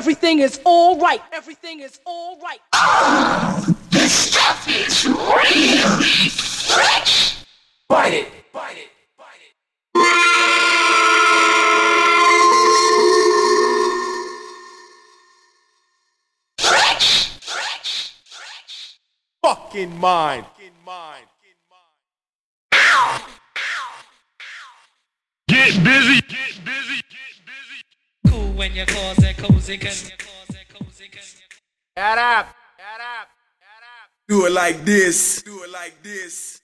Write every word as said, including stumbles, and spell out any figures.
everything is all right. Everything is all right. Oh, this stuff is really fresh. Bite it, bite it, bite it. Fresh, fresh, fresh. Fucking mind. Fucking mind. Ow. Get busy, get busy, get busy. Cool when you cause it cozy, can you cause it cozy, can you? Shut up, shut up, shut up. Do it like this, do it like this.